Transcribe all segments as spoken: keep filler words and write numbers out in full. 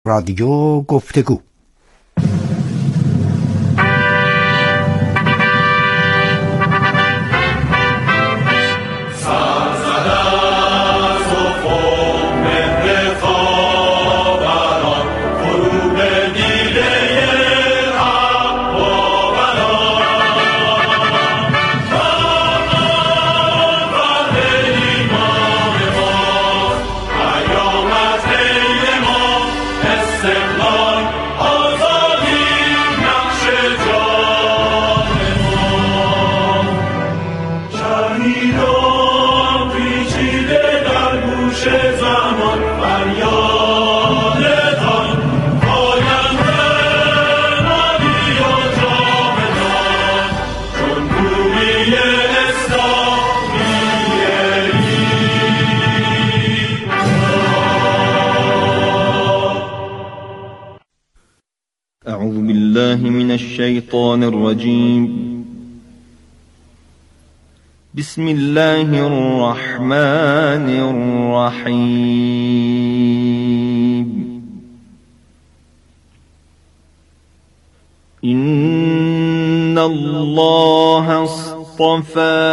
رادیو گفتگو. أعوذ بالله من الشيطان الرجيم. بسم الله الرحمن الرحيم. إن الله اصطفى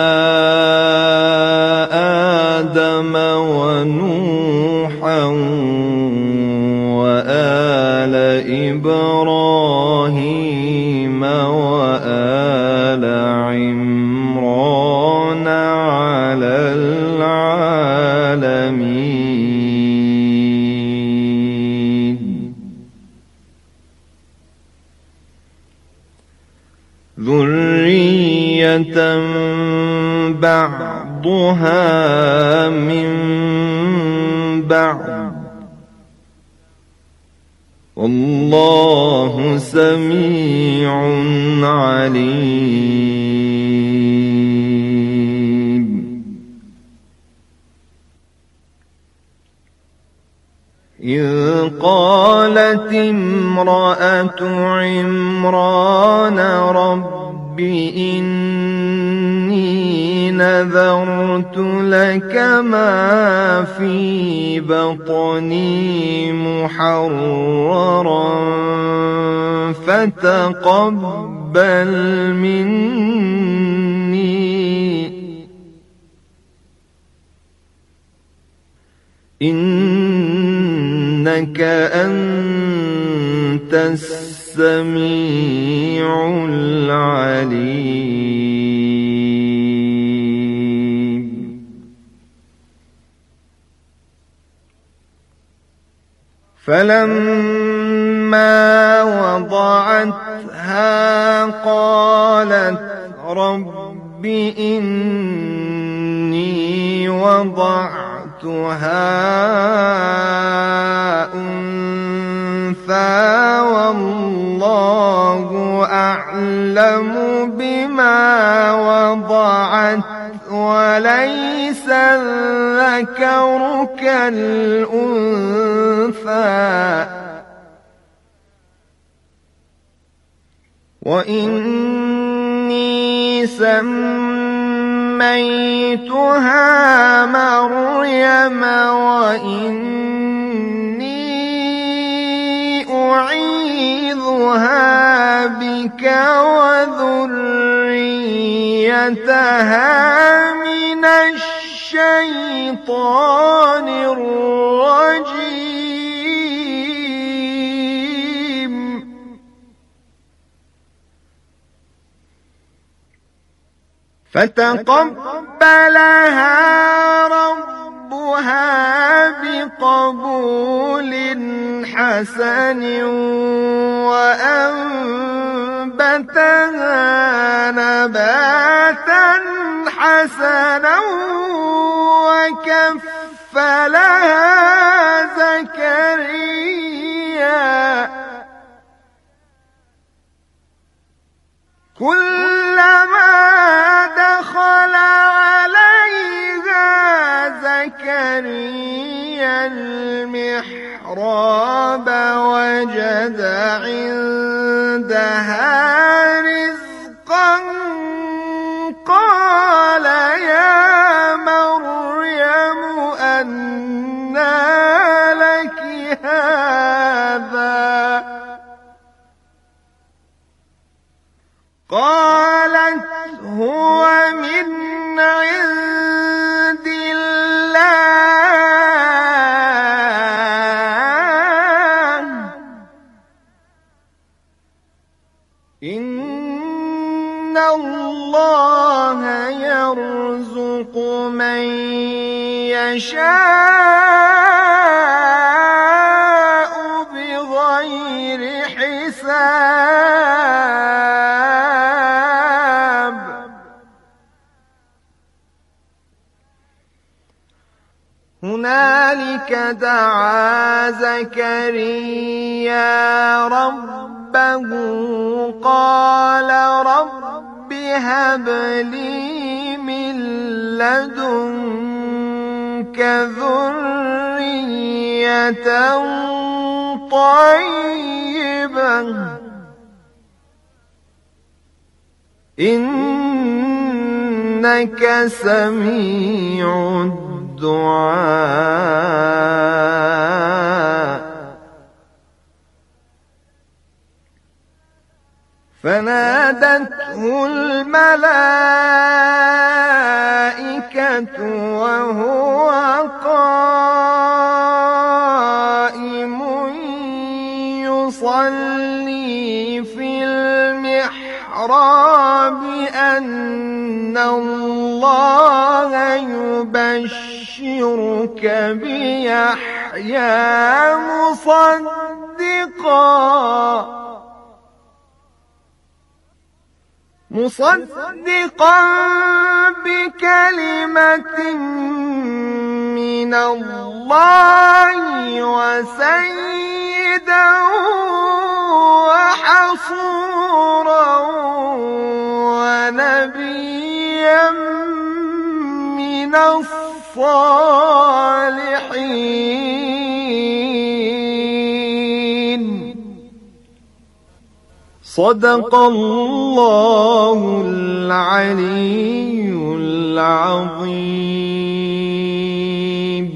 آدم ونوحا وآل إبراهيم وآل عمران على العالمين. ذرية بعضها من بعض والله سميع عليم. إذ قالت امرأة عمران رب إني نذرت لك ما في بطني محررا فتقبل مني إنك أنت السميع العليم. فلما وضعتها قالت رب إني وضعتها أنثى والله أعلم بما وضعت وليس الذكر كالأنثى وإني سميتها مريم وإني أعيذها بك وذريتها من الشيطان الرجيم. فتقبلها ربها بقبول حسن وأنبتها نباتا حسنا وكفلها زكريا كلما دخل عليها زكريا المحراب وجد عندها رزقا قال يا مريم أنى لك هذا قالت هو من عند الله إن الله يرزق من يشاء بغير حساب. هنالك دعا زكريا ربه قال رب هب لي من لدنك ذرية طيبة إنك سميع الدعاء. فنادته الملائكة وهو قائم يصلي في المحراب أن الله يبشرك بيحيى مصدقا مصدقا بكلمة من الله وسيدا وحصورا ونبيا من الصالحين. صدق الله العلي العظيم.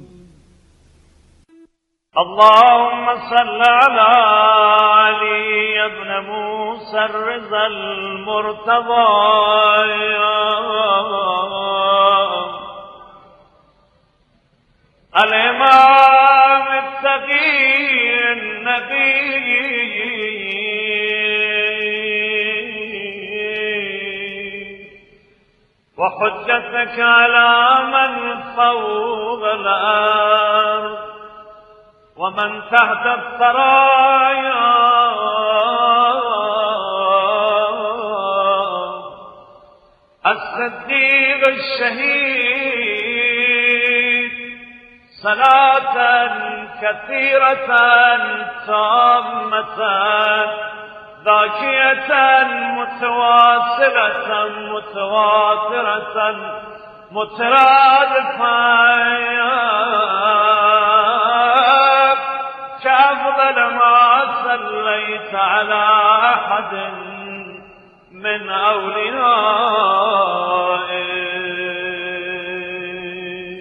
اللهم صل على علي بن موسى الرضا المرتضى الإمام التقي النبي وحجتك على من فوق الأرض ومن تحت الثرايا الصديق الشهيد صلاة كثيرة تامة ذاكية متواصلة متواترة مترادفة كأفضل ما صليت على أحد من أوليائك.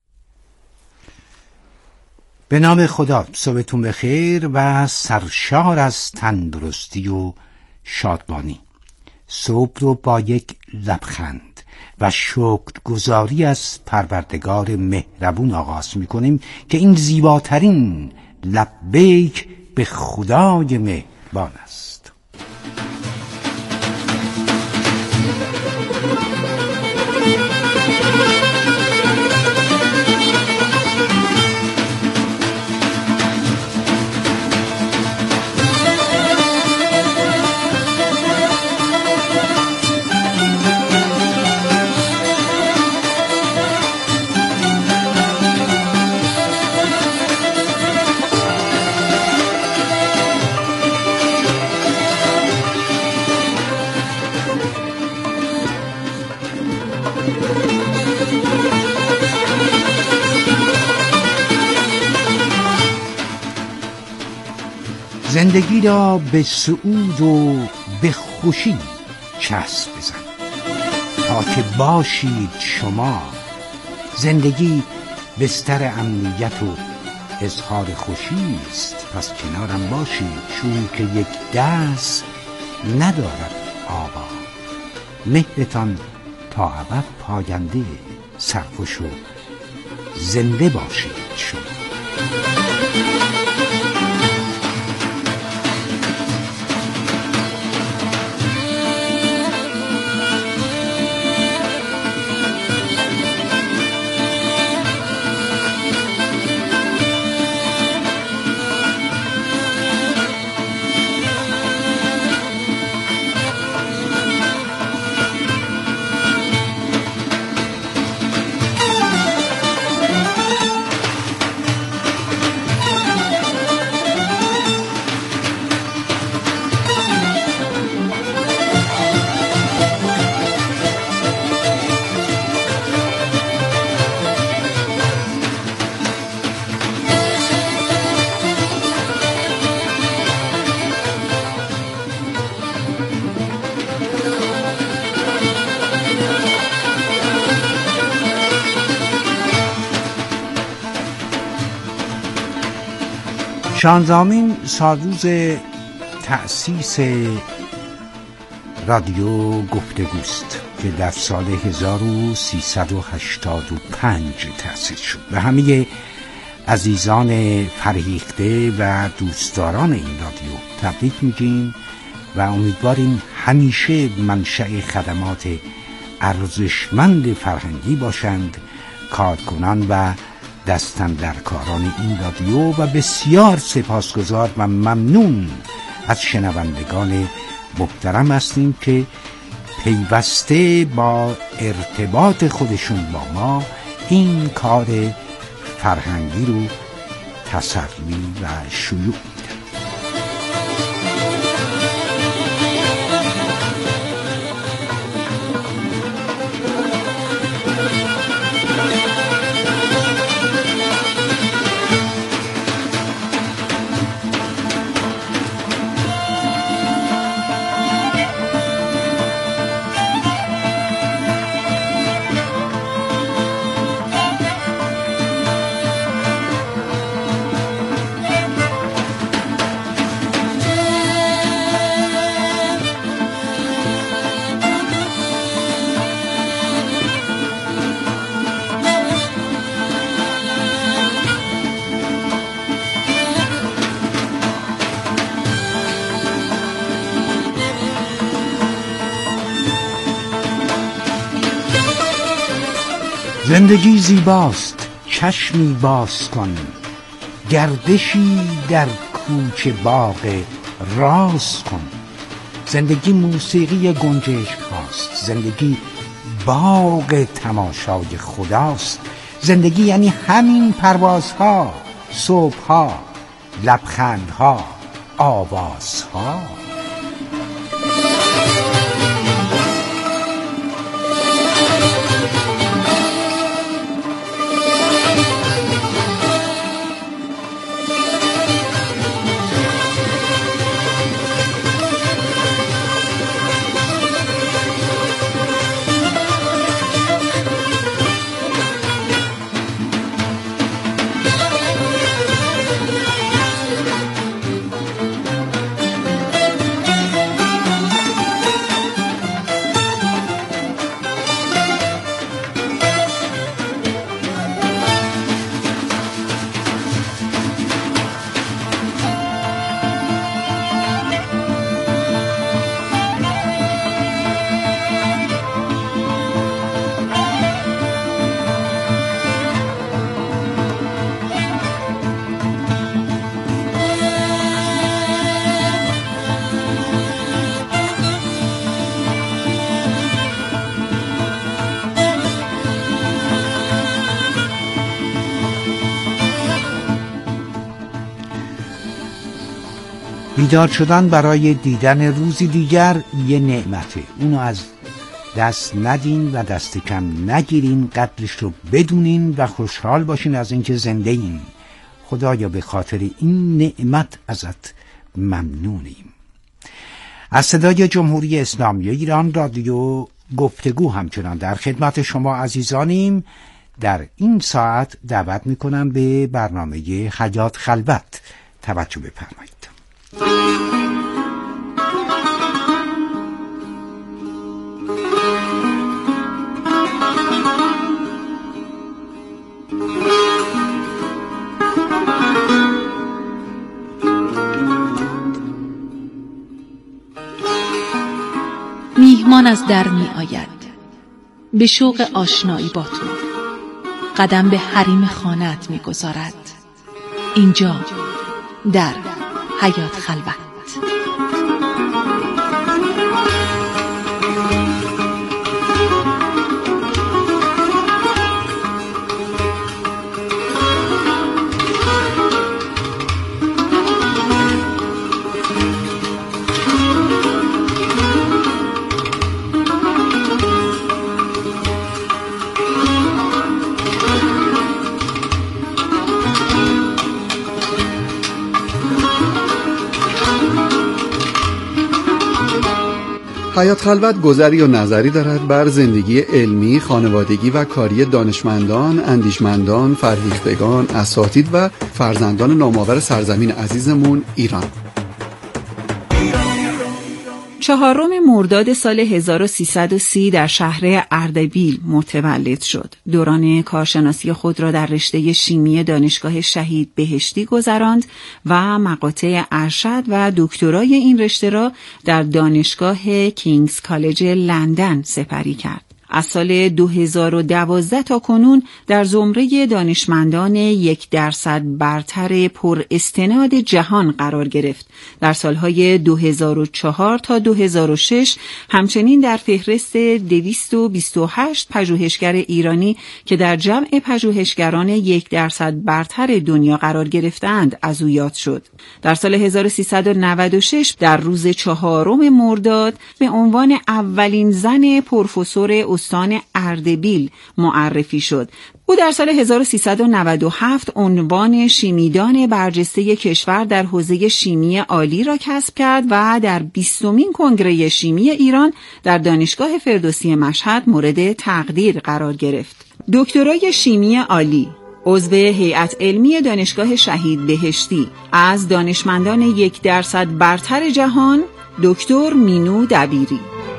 به نام خدا. صبحتون بخیر و سرشار از تندرستی و شادمانی. صبح رو با یک لبخند و شکرگزاری از پروردگار مهربون آغاز می‌کنیم که این زیباترین لبیک به خدای مهربان است. زندگی را به سعود و به خوشی چسب بزن تا که باشید شما. زندگی بستر امنیت و اظهار خوشی است، پس کنارم باشید، چون که یک دست ندارد آبا. مهرتان تا ابد پاینده، سرخوش و زنده باشید شما. شانزدهمین سالروز تأسیس رادیو گفتگوست که در سال هزار و سیصد و هشتاد و پنج تأسیس شد. به همه عزیزان فرهیخته و دوستداران این رادیو تبریک میگیم و امیدواریم همیشه منشأ خدمات ارزشمند فرهنگی باشند کارکنان و دستاندرکاران این رادیو و بسیار سپاسگزار و ممنون از شنوندگان محترم هستیم که پیوسته با ارتباط خودشون با ما این کار فرهنگی رو تسری و شیوع میدن. زندگی زیباست، چشمی باز کن، گردشی در کوچه باغ راز کن. زندگی موسیقی گنجشک هاست، زندگی باغ تماشای خداست. زندگی یعنی همین پروازها، صبحها، لبخندها، آوازها. بیدار شدن برای دیدن روزی دیگر یه نعمته. اونو از دست ندین و دست کم نگیرین، قدرش رو بدونین و خوشحال باشین از اینکه زنده این. خدایا به خاطر این نعمت ازت ممنونیم. از صدای جمهوری اسلامی ایران رادیو گفتگو همچنان در خدمت شما عزیزانیم. در این ساعت دعوت میکنم به برنامه حیات خلوت توجه بفرمایید. مهمان از در می آید به شوق آشنایی با تو، قدم به حریم خانه‌ات می گذارد. اینجا در حیات خلوت. حیات خلوت گذری و نظری دارد بر زندگی علمی، خانوادگی و کاری دانشمندان، اندیشمندان، فرهیختگان، اساتید و فرزندان نامآور سرزمین عزیزمون ایران. چهارم مرداد سال هزار و سیصد و سی در شهر اردبیل متولد شد. دوران کارشناسی خود را در رشته شیمی دانشگاه شهید بهشتی گذراند و مقاطع ارشد و دکترای این رشته را در دانشگاه کینگز کالج لندن سپری کرد. از سال دو هزار و دوازده تا کنون در زمره دانشمندان یک درصد برتر پر استناد جهان قرار گرفت. در سالهای دو هزار و چهار تا دو هزار و شش همچنین در فهرست دویست و بیست و هشت پژوهشگر ایرانی که در جمع پژوهشگران یک درصد برتر دنیا قرار گرفتند از او یاد شد. در سال هزار و سیصد و نود و شش در روز چهارم مرداد به عنوان اولین زن پروفسور استان اردبیل معرفی شد. او در سال هزار و سیصد و نود و هفت عنوان شیمیدان برجسته کشور در حوزه شیمی عالی را کسب کرد و در بیستمین کنگره شیمی ایران در دانشگاه فردوسی مشهد مورد تقدیر قرار گرفت. دکترای شیمی عالی، عضو هیئت علمی دانشگاه شهید بهشتی، از دانشمندان یک درصد برتر جهان، دکتر مینو دبیری.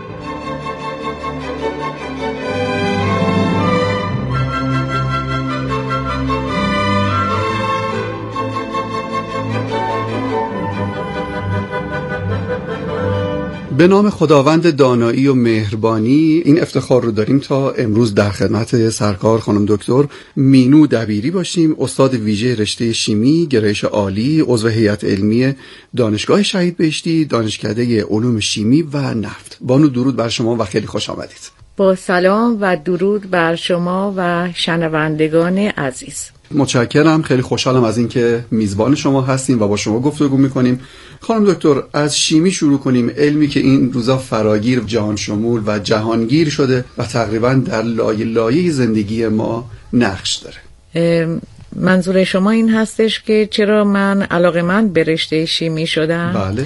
به نام خداوند دانایی و مهربانی این افتخار رو داریم تا امروز در خدمت سرکار خانم دکتر مینو دبیری باشیم، استاد ویژه رشته شیمی گرایش عالی، عضو هیئت علمی دانشگاه شهید بهشتی، دانشکده علوم شیمی و نفت. بانو درود بر شما و خیلی خوش آمدید. با سلام و درود بر شما و شنوندگان عزیز. متشکرم، خیلی خوشحالم از اینکه میزبان شما هستیم و با شما گفتگو میکنیم. خانم دکتر، از شیمی شروع کنیم، علمی که این روزا فراگیر، جهان شمول و جهانگیر شده و تقریبا در لایه لایه زندگی ما نقش داره. منظور شما این هستش که چرا من علاقه‌مند به رشته شیمی شدم؟ بله.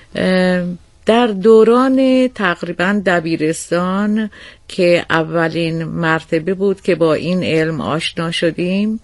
در دوران تقریبا دبیرستان که اولین مرتبه بود که با این علم آشنا شدیم،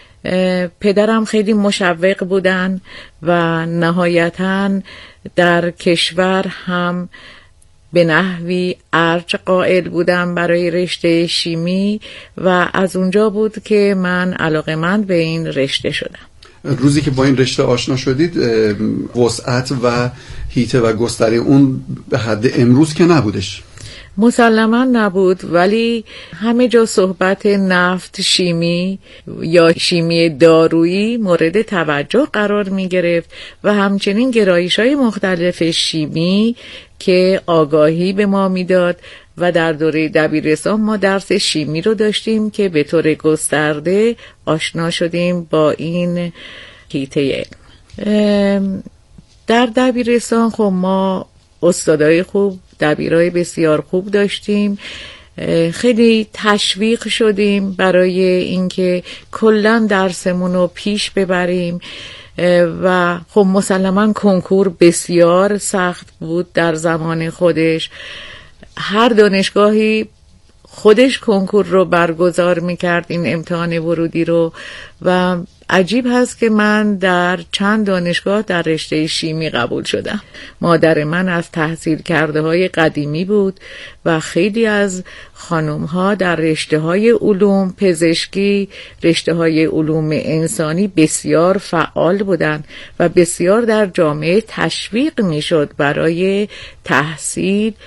پدرم خیلی مشوق بودن و نهایتاً در کشور هم به نحوی ارج قائل بودم برای رشته شیمی و از اونجا بود که من علاقه‌مند به این رشته شدم. روزی که با این رشته آشنا شدید وسعت و حیطه و گستره اون به حد امروز که نبودش؟ مسلما نبود، ولی همه جا صحبت نفت شیمی یا شیمی دارویی مورد توجه قرار می گرفت و همچنین گرایش‌های مختلف شیمی که آگاهی به ما میداد و در دوره دبیرستان ما درس شیمی رو داشتیم که به طور گسترده آشنا شدیم با این حیطه علم. در دبیرستان خب ما استادای خوب، دبیرای بسیار خوب داشتیم، خیلی تشویق شدیم برای اینکه کلاً درسمون رو پیش ببریم و خب مسلماً کنکور بسیار سخت بود در زمان خودش. هر دانشگاهی خودش کنکور رو برگزار میکرد، این امتحان ورودی رو، و عجیب هست که من در چند دانشگاه در رشته شیمی قبول شدم. مادر من از تحصیل کرده های قدیمی بود و خیلی از خانم ها در رشته های علوم پزشکی، رشته های علوم انسانی بسیار فعال بودند و بسیار در جامعه تشویق می شد برای تحصیل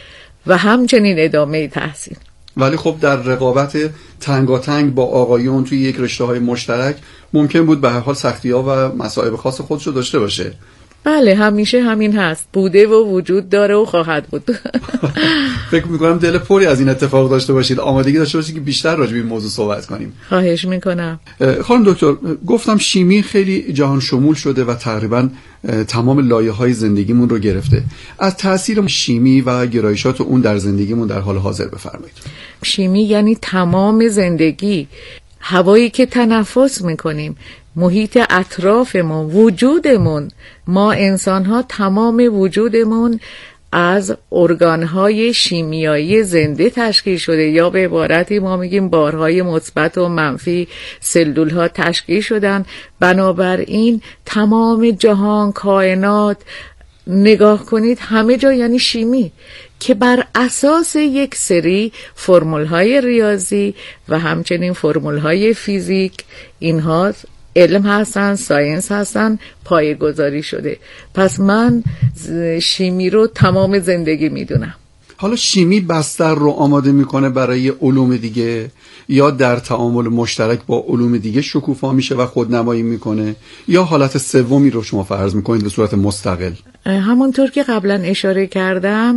و همچنین ادامه تحصیل. ولی خب در رقابت تنگاتنگ با آقایون توی یک رشته های مشترک ممکن بود به هر حال سختی‌ها و مصائب خاص خودشو داشته باشه. بله، همیشه همین هست، بوده و وجود داره و خواهد بود. فکر میکنم دل پری از این اتفاق داشته باشید، آمادگی داشته باشید که بیشتر راجع به این موضوع صحبت کنیم. خواهش میکنم. خانم دکتر، گفتم شیمی خیلی جهان شمول شده و تقریبا تمام لایه‌های زندگیمون رو گرفته. از تأثیر شیمی و گرایشات اون در زندگیمون در حال حاضر بفرمایید. شیمی یعنی تمام زندگی، هوایی که تنفس میکنیم، محیط اطرافمون، وجودمون. ما انسان‌ها تمام وجودمون از ارگان‌های شیمیایی زنده تشکیل شده، یا به عبارتی ما میگیم بارهای مثبت و منفی سلول‌ها تشکیل شدن. بنابراین تمام جهان، کائنات، نگاه کنید همه جا یعنی شیمی که بر اساس یک سری فرمول‌های ریاضی و همچنین فرمول‌های فیزیک، اینها علم هستن، ساینس هستن، پایه‌گذاری شده. پس من شیمی رو تمام زندگی میدونم. حالا شیمی بستر رو آماده میکنه برای علوم دیگه، یا در تعامل مشترک با علوم دیگه شکوفا میشه و خودنمایی میکنه، یا حالت سومی رو شما فرض میکنید به صورت مستقل؟ همونطور که قبلا اشاره کردم،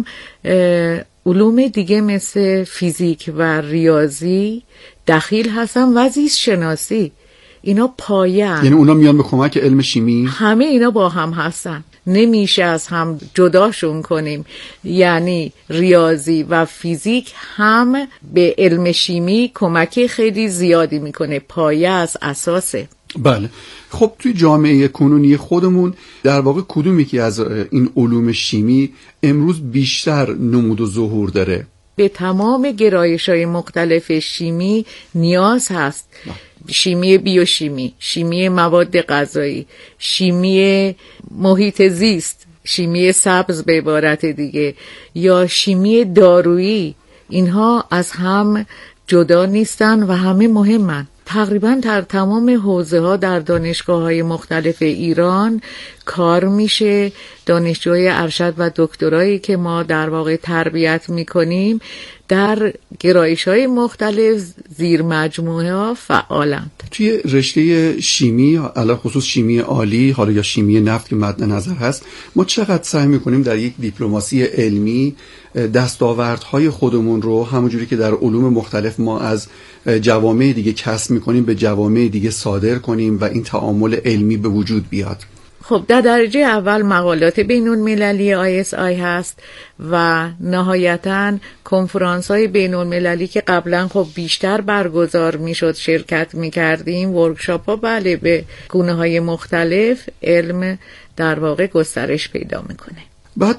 علوم دیگه مثل فیزیک و ریاضی دخیل هستن و زیست شناسی، اینا پایه هستن. یعنی اونا میان به کمک علم شیمی؟ همه اینا با هم هستن، نمیشه از هم جداشون کنیم. یعنی ریاضی و فیزیک هم به علم شیمی کمک خیلی زیادی میکنه، پایه از اساسه. بله. خب توی جامعه کنونی خودمون در واقع کدوم یکی از این علوم شیمی امروز بیشتر نمود و ظهور داره؟ به تمام گرایش‌های مختلف شیمی نیاز هست. نه. شیمی بیوشیمی، شیمی مواد غذایی، شیمی محیط زیست، شیمی سبز به عبارت دیگه، یا شیمی دارویی، اینها از هم جدا نیستن و همه مهمن. تقریبا در تمام حوزه ها در دانشگاه های مختلف ایران کار میشه. دانشجوی ارشد و دکترایی که ما در واقع تربیت میکنیم در گرایش های مختلف زیر مجموعه ها فعالند. توی رشته شیمی، علاوه خصوص شیمی عالی، حالا یا شیمی نفت که مد نظر هست، ما چقدر سعی میکنیم در یک دیپلماسی علمی دستاوردهای خودمون رو همونجوری که در علوم مختلف ما از جوامع دیگه کسب میکنیم به جوامع دیگه صادر کنیم و این تعامل علمی به وجود بیاد؟ خب در درجه اول مقالات بین المللی آی اس آی هست و نهایتاً کنفرانس های بین المللی که قبلا خب بیشتر برگزار میشد، شرکت میکردیم، ورکشاپ ها. بله، به گونه های مختلف علم در واقع گسترش پیدا میکنه. بعد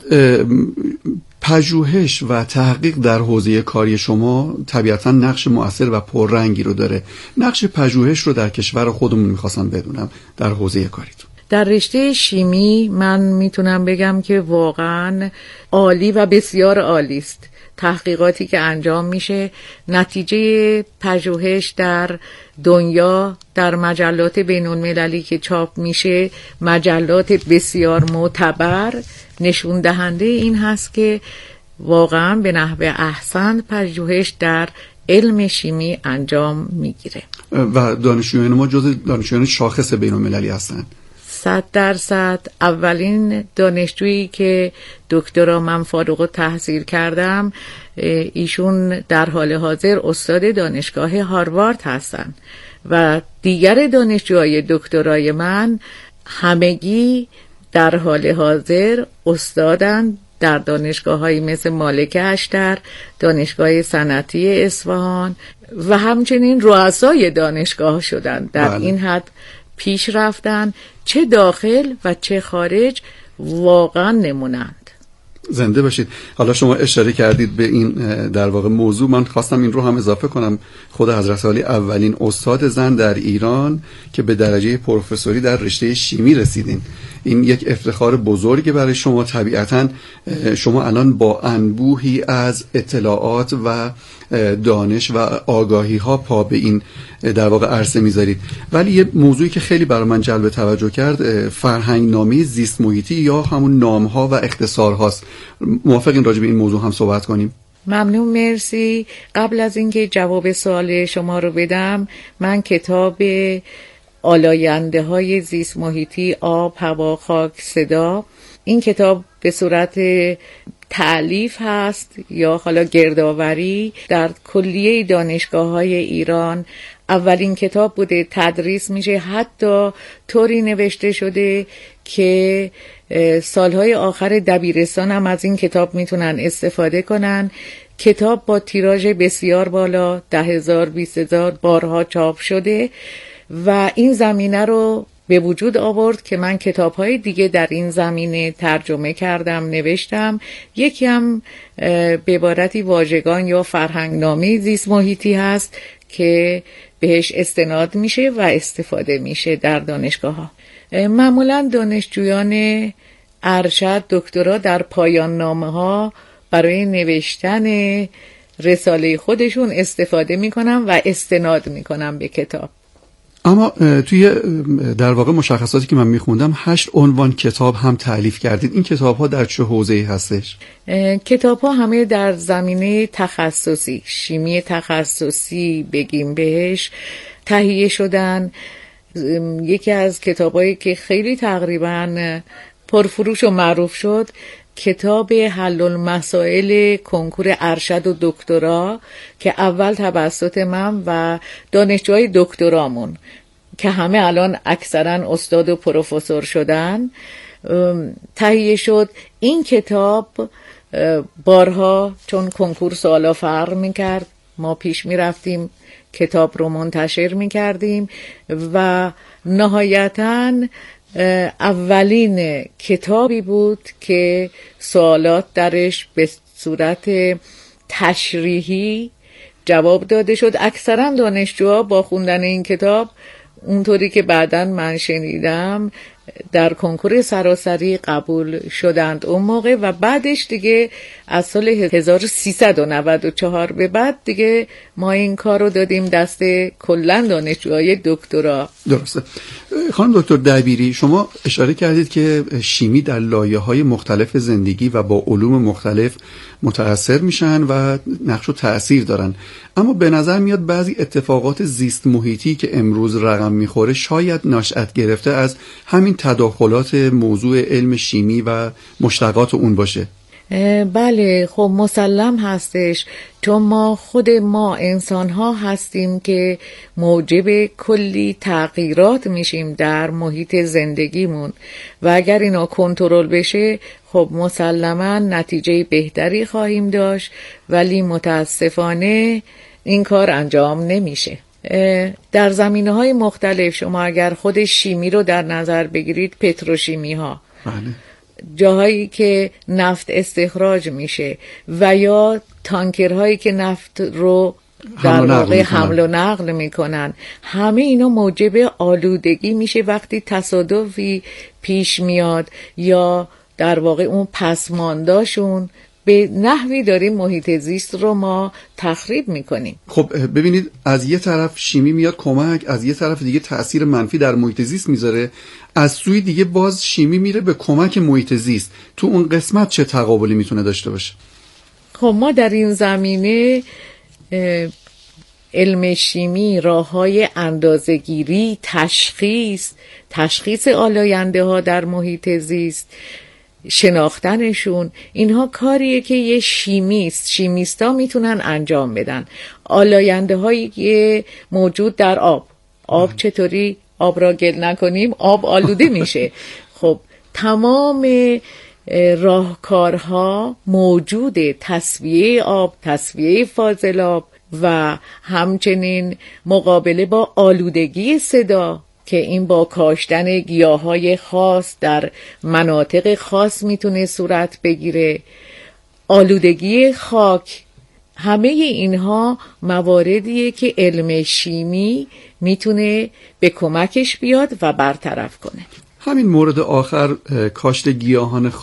پژوهش و تحقیق در حوزه کاری شما طبیعتاً نقش مؤثر و پررنگی رو داره. نقش پژوهش رو در کشور خودمون میخواستم بدونم در حوزه کاریتون. در رشته شیمی من میتونم بگم که واقعاً عالی و بسیار عالی است. تحقیقاتی که انجام میشه، نتیجه پژوهش در دنیا در مجلات بین المللی که چاپ میشه، مجلات بسیار معتبر، نشون دهنده این هست که واقعا به نحو احسن پژوهش در علم شیمی انجام میگیره و دانشجویان ما جز دانشجویان شاخص بین المللی هستن. صد درصد. اولین دانشجویی که دکترا من فارغ التحصیل کردم، ایشون در حال حاضر استاد دانشگاه هاروارد هستن و دیگر دانشجوهای دکترای من همگی در حال حاضر استادن در دانشگاه‌هایی مثل مالک اشتر، دانشگاه صنعتی اصفهان و همچنین رؤسای دانشگاه شدن. در بله. این حد پیش رفتن، چه داخل و چه خارج، واقعا نمونند. زنده باشید. حالا شما اشاره کردید به این در واقع موضوع، من خواستم این رو هم اضافه کنم. خود حضرت عالی اولین استاد زن در ایران که به درجه پروفسوری در رشته شیمی رسیدین، این یک افتخار بزرگی برای شما. طبیعتاً شما الان با انبوهی از اطلاعات و دانش و آگاهی ها پا به این در واقع عرصه میذارید. ولی یه موضوعی که خیلی برای من جلب توجه کرد فرهنگ نامی زیست محیطی یا همون نام ها و اختصار هاست. موافقین راجع به این موضوع هم صحبت کنیم؟ ممنون، مرسی. قبل از اینکه جواب سوال شما رو بدم، من کتاب آلاینده های زیست محیطی آب، هوا، خاک، صدا، این کتاب به صورت تألیف هست یا حالا گردآوری در کلیه دانشگاه های ایران. اولین کتاب بوده، تدریس میشه، حتی طوری نوشته شده که سالهای آخر دبیرستان هم از این کتاب میتونن استفاده کنن. کتاب با تیراژ بسیار بالا، ده هزار بیست هزار بارها چاپ شده و این زمینه رو به وجود آورد که من کتاب‌های دیگه در این زمینه ترجمه کردم، نوشتم. یکی هم به عبارتی واژگان یا فرهنگنامه زیست محیطی هست که بهش استناد میشه و استفاده میشه در دانشگاه‌ها. معمولاً دانشجویان ارشد، دکترا در پایان نامه‌ها برای نوشتن رساله خودشون استفاده میکنن و استناد میکنن به کتاب. اما توی در واقع مشخصاتی که من میخوندم هشت عنوان کتاب هم تألیف کردید. این کتاب ها در چه حوزه‌ای هستش؟ کتاب ها همه در زمینه تخصصی، شیمی تخصصی بگیم بهش، تهیه شدن. یکی از کتابایی که خیلی تقریبا پرفروش و معروف شد، کتاب حل المسائل کنکور ارشد و دکترا که اول توسط من و دانشجوهای دکترامون که همه الان اکثرا استاد و پروفسور شدن تهیه شد. این کتاب بارها چون کنکور سوالا فرق میکرد، ما پیش میرفتیم کتاب رو منتشر میکردیم و نهایتاً اولین کتابی بود که سوالات درش به صورت تشریحی جواب داده شد. اکثرا دانشجوها با خوندن این کتاب، اونطوری که بعداً من شنیدم، در کنکور سراسری قبول شدند اون موقع و بعدش دیگه از سال هزار و سیصد و نود و چهار به بعد دیگه ما این کار رو دادیم دست کلن دانشجوهای دکترا. درسته. خانم دکتر دبیری، شما اشاره کردید که شیمی در لایه‌های مختلف زندگی و با علوم مختلف متأثر میشن و نقش و تأثیر دارن، اما به نظر میاد بعضی اتفاقات زیست محیطی که امروز رقم میخوره شاید نشأت گرفته از همین تداخلات موضوع علم شیمی و مشتقات اون باشه. بله، خب مسلم هستش، چون ما خود ما انسان ها هستیم که موجب کلی تغییرات میشیم در محیط زندگیمون و اگر اینا کنترل بشه خب مسلما نتیجه بهتری خواهیم داشت، ولی متاسفانه این کار انجام نمیشه. در زمینه‌های مختلف شما اگر خود شیمی رو در نظر بگیرید، پتروشیمی ها، بله، جاهایی که نفت استخراج میشه و یا تانکرهایی که نفت رو در واقع حمل و نقل میکنن، همه اینا موجب آلودگی میشه وقتی تصادفی پیش میاد یا در واقع اون پسمانداشون به نحوی داریم محیط زیست رو ما تخریب میکنیم. خب ببینید، از یه طرف شیمی میاد کمک، از یه طرف دیگه تأثیر منفی در محیط زیست میذاره، از سوی دیگه باز شیمی میره به کمک محیط زیست. تو اون قسمت چه تقابلی میتونه داشته باشه؟ خب ما در این زمینه علم شیمی راههای اندازه‌گیری، تشخیص تشخیص آلاینده ها در محیط زیست، شناختنشون، اینها کاریه که یه شیمیست شیمیستا میتونن انجام بدن. آلاینده هایی موجود در آب آب چطوری آب را گل نکنیم، آب آلوده میشه. خب تمام راهکارها موجوده، تصفیه آب، تصفیه فاضلاب و همچنین مقابله با آلودگی صدا که این با کاشتن گیاهای خاص در مناطق خاص میتونه صورت بگیره، آلودگی خاک. همه اینها مواردیه که علم شیمی میتونه به کمکش بیاد و برطرف کنه. همین مورد آخر، کاشت گیاهان